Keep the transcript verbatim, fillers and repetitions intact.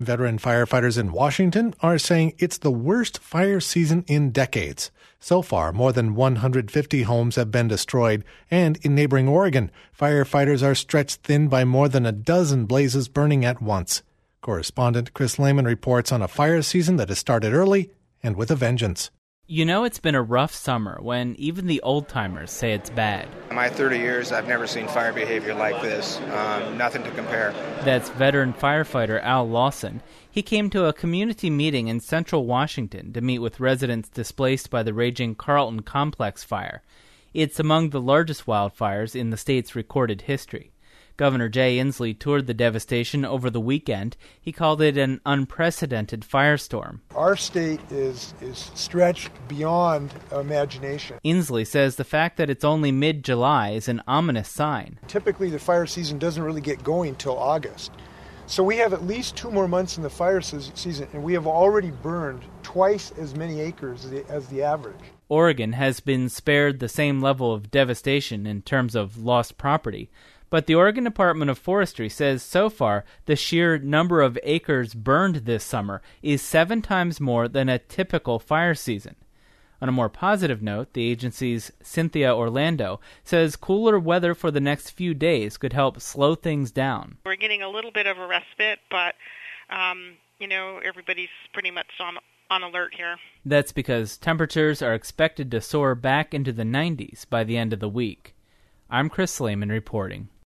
Veteran firefighters in Washington are saying it's the worst fire season in decades. So far, more than one hundred fifty homes have been destroyed, and in neighboring Oregon, firefighters are stretched thin by more than a dozen blazes burning at once. Correspondent Chris Lehman reports on a fire season that has started early and with a vengeance. You know it's been a rough summer when even the old-timers say it's bad. In my thirty years, I've never seen fire behavior like this. Um, nothing to compare. That's veteran firefighter Al Lawson. He came to a community meeting in central Washington to meet with residents displaced by the raging Carlton Complex fire. It's among the largest wildfires in the state's recorded history. Governor Jay Inslee toured the devastation over the weekend. He called it an unprecedented firestorm. Our state is is stretched beyond imagination. Inslee says the fact that it's only mid-July is an ominous sign. Typically, the fire season doesn't really get going till August. So we have at least two more months in the fire season, and we have already burned twice as many acres as the, as the average. Oregon has been spared the same level of devastation in terms of lost property. But the Oregon Department of Forestry says so far the sheer number of acres burned this summer is seven times more than a typical fire season. On a more positive note, the agency's Cynthia Orlando says cooler weather for the next few days could help slow things down. We're getting a little bit of a respite, but, um, you know, everybody's pretty much on, on alert here. That's because temperatures are expected to soar back into the nineties by the end of the week. I'm Chris Lehman reporting.